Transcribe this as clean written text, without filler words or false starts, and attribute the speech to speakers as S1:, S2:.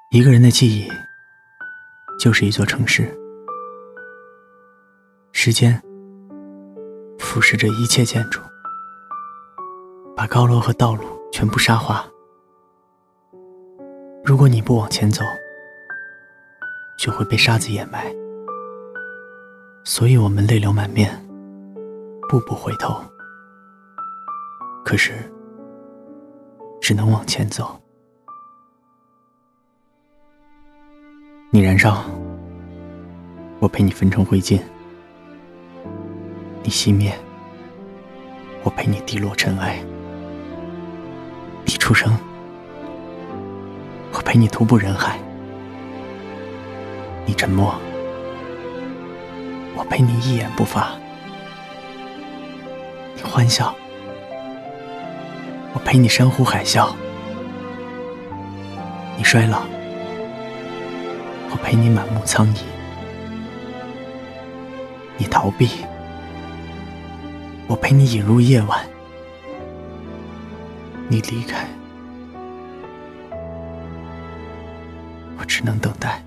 S1: 一个人的记忆就是一座城市，时间腐蚀着一切建筑，把高楼和道路全部沙化。如果你不往前走，就会被沙子掩埋。所以我们泪流满面，步步回头，可是只能往前走。你燃烧，我陪你焚成灰烬；你熄灭，我陪你滴落尘埃；你出生，我陪你徒步人海；你沉默，我陪你一言不发；你欢笑，我陪你山呼海啸；你衰老，我陪你满目苍夷；你逃避，我陪你引入夜晚；你离开，我只能等待。